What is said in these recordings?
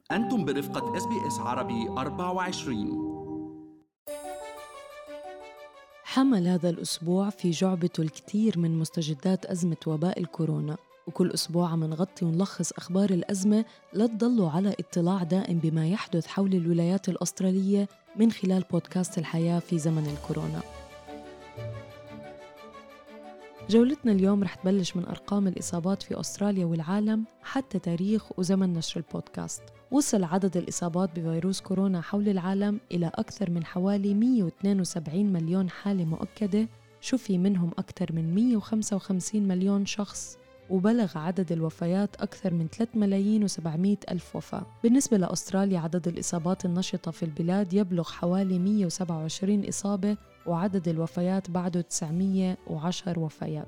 أنتم برفقة SBS عربي 24. حمل هذا الأسبوع في جعبته الكثير من مستجدات أزمة وباء الكورونا، وكل أسبوع عم نغطي ونلخص أخبار الأزمة لتضلوا على اطلاع دائم بما يحدث حول الولايات الأسترالية من خلال بودكاست الحياة في زمن الكورونا. جولتنا اليوم رح تبلش من أرقام الإصابات في أستراليا والعالم حتى تاريخ وزمن نشر البودكاست. وصل عدد الإصابات بفيروس كورونا حول العالم إلى أكثر من حوالي 172 مليون حالة مؤكدة، شفي منهم أكثر من 155 مليون شخص، وبلغ عدد الوفيات أكثر من 3,700,000 وفاة. بالنسبة لأستراليا عدد الإصابات النشطة في البلاد يبلغ حوالي 127 إصابة، وعدد الوفيات بعده 910 وفيات.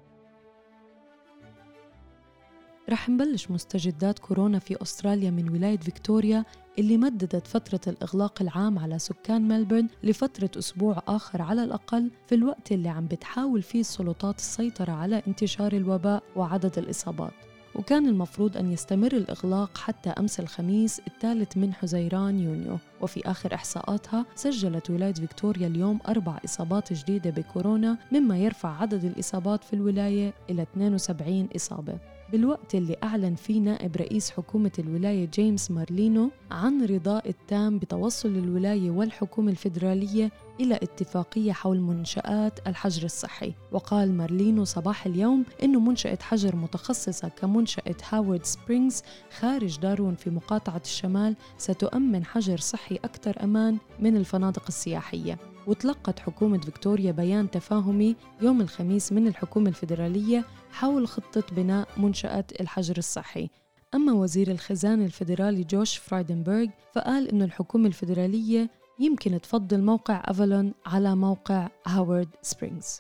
رح نبلش مستجدات كورونا في أستراليا من ولاية فيكتوريا اللي مددت فترة الإغلاق العام على سكان ملبورن لفترة أسبوع آخر على الأقل، في الوقت اللي عم بتحاول فيه السلطات السيطرة على انتشار الوباء وعدد الإصابات. وكان المفروض أن يستمر الإغلاق حتى أمس الخميس 3 حزيران يونيو. وفي آخر إحصاءاتها سجلت ولاية فيكتوريا اليوم 4 إصابات جديدة بكورونا، مما يرفع عدد الإصابات في الولاية إلى 72 إصابة. بالوقت اللي أعلن فيه نائب رئيس حكومة الولاية جيمس مارلينو عن رضاء التام بتوصل الولاية والحكومة الفيدرالية إلى اتفاقية حول منشآت الحجر الصحي. وقال مارلينو صباح اليوم إنه منشأة حجر متخصصة كمنشأة هاورد سبرينغز خارج دارون في مقاطعة الشمال ستؤمن حجر صحي أكثر أمان من الفنادق السياحية. وتلقت حكومة فيكتوريا بيان تفاهمي يوم الخميس من الحكومة الفيدرالية حول خطة بناء منشأة الحجر الصحي. أما وزير الخزانة الفيدرالي جوش فرايدنبرغ فقال إنه الحكومة الفيدرالية يمكن تفضل موقع أفالون على موقع هاورد سبرينغز.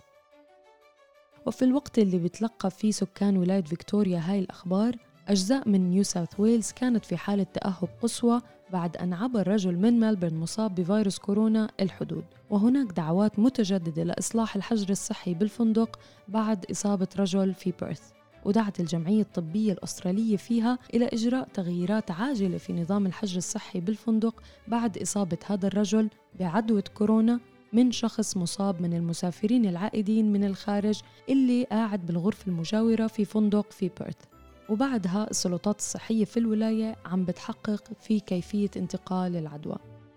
وفي الوقت اللي بتلقى فيه سكان ولاية فيكتوريا هاي الأخبار، أجزاء من نيو ساوث ويلز كانت في حالة تأهب قصوى بعد أن عبر رجل من ملبورن مصاب بفيروس كورونا الحدود. وهناك دعوات متجددة لإصلاح الحجر الصحي بالفندق بعد إصابة رجل في بيرث. ودعت الجمعية الطبية الأسترالية فيها إلى إجراء تغييرات عاجلة في نظام الحجر الصحي بالفندق بعد إصابة هذا الرجل بعدوى كورونا من شخص مصاب من المسافرين العائدين من الخارج اللي قاعد بالغرفة المجاورة في فندق في بيرث. وبعدها السلطات الصحية في الولاية عم بتحقق في كيفية انتقال العدوى.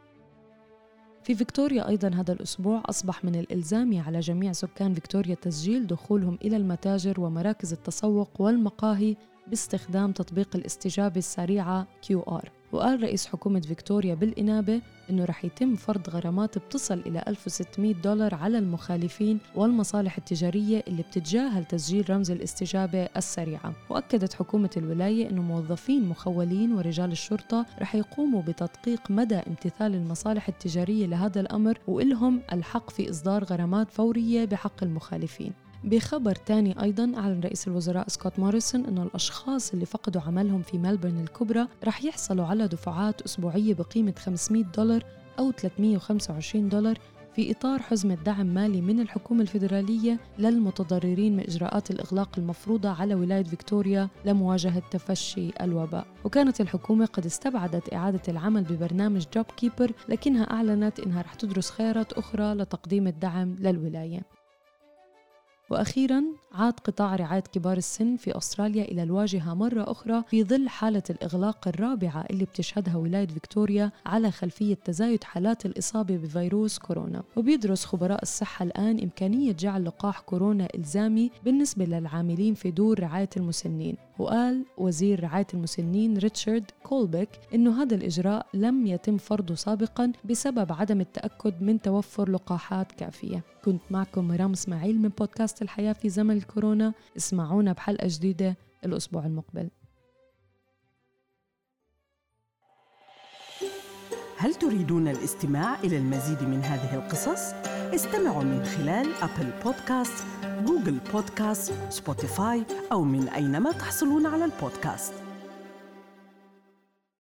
في فيكتوريا أيضاً هذا الأسبوع أصبح من الإلزامي على جميع سكان فيكتوريا تسجيل دخولهم إلى المتاجر ومراكز التسوق والمقاهي باستخدام تطبيق الاستجابة السريعة QR. وقال رئيس حكومة فيكتوريا بالإنابة إنه رح يتم فرض غرامات بتصل إلى $1,600 على المخالفين والمصالح التجارية اللي بتتجاهل تسجيل رمز الاستجابة السريعة. وأكدت حكومة الولاية إنه موظفين مخولين ورجال الشرطة رح يقوموا بتدقيق مدى امتثال المصالح التجارية لهذا الأمر، وإلهم الحق في إصدار غرامات فورية بحق المخالفين. بخبر تاني أيضاً أعلن رئيس الوزراء سكوت موريسون أنه الأشخاص اللي فقدوا عملهم في ملبورن الكبرى رح يحصلوا على دفعات أسبوعية بقيمة $500 أو $325 في إطار حزمة دعم مالي من الحكومة الفيدرالية للمتضررين من إجراءات الإغلاق المفروضة على ولاية فيكتوريا لمواجهة تفشي الوباء. وكانت الحكومة قد استبعدت إعادة العمل ببرنامج جوب كيبر، لكنها أعلنت أنها رح تدرس خيارات أخرى لتقديم الدعم للولاية. وأخيراً عاد قطاع رعاية كبار السن في أستراليا إلى الواجهة مرة أخرى في ظل حالة الإغلاق الرابعة اللي بتشهدها ولاية فيكتوريا على خلفية تزايد حالات الإصابة بفيروس كورونا. وبيدرس خبراء الصحة الآن إمكانية جعل لقاح كورونا إلزامي بالنسبة للعاملين في دور رعاية المسنين. وقال وزير رعاية المسنين ريتشارد كولبيك إنه هذا الإجراء لم يتم فرضه سابقاً بسبب عدم التأكد من توفر لقاحات كافية. كنت معكم مرام إسماعيل من بودكاست الحياة في زمن الكورونا. اسمعونا بحلقة جديدة الأسبوع المقبل. هل تريدون الاستماع إلى المزيد من هذه القصص؟ استمعوا من خلال أبل بودكاست، جوجل بودكاست، سبوتيفاي أو من أينما تحصلون على البودكاست.